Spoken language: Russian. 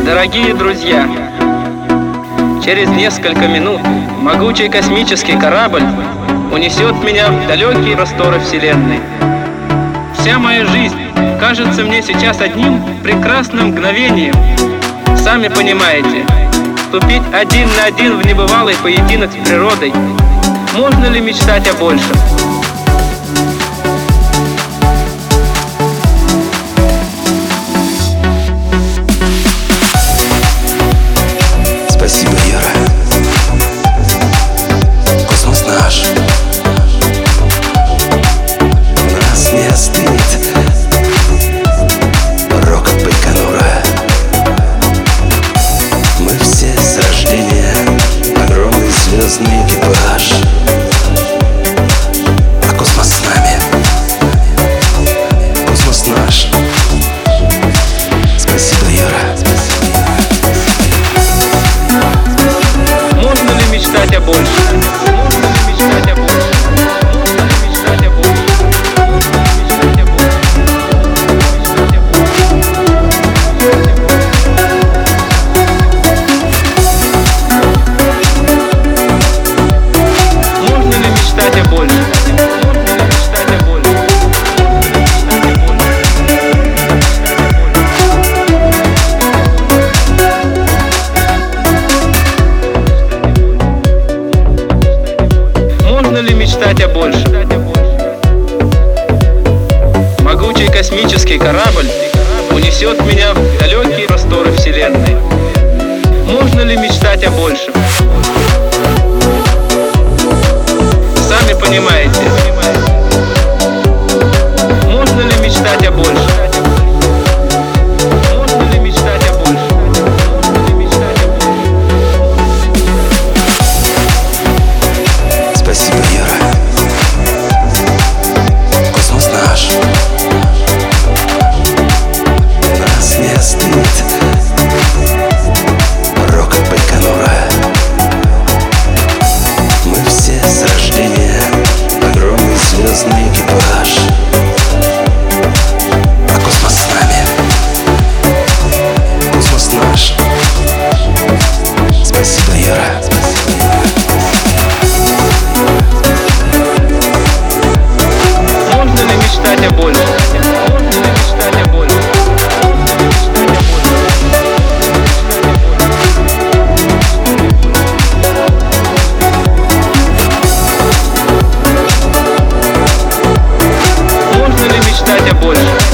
Дорогие друзья, через несколько минут могучий космический корабль унесет меня в далекие просторы Вселенной. Вся моя жизнь кажется мне сейчас одним прекрасным мгновением. Сами понимаете, вступить один на один в небывалый поединок с природой. Можно ли мечтать о большем? Спасибо, Юра. Космос наш нас не остынет. Рокот Байконура. Мы все с рождения огромный звездный экипаж. А космос с нами. Космос наш. Спасибо, Юра. Можно ли мечтать о большем? Можно ли мечтать о большем? Можно ли мечтать о большем? Можно ли мечтать о большем? Можно ли мечтать о большем? Могучий космический корабль унесет меня в далекие просторы Вселенной. Можно ли мечтать о большем? Сами понимаете. Можно ли мечтать о большем? Можно ли мечтать о большем? Можно ли мечтать о большем? Спасибо, Юра. Космос наш нас не остынет. Рокот Байконура. Мы все с рождения огромный звездный экипаж. А космос с нами. Космос наш. Спасибо, Юра. Можно ли мечтать о большем? Можно ли мечтать о большем? Можно ли мечтать о большем? Можно ли мечтать о большем?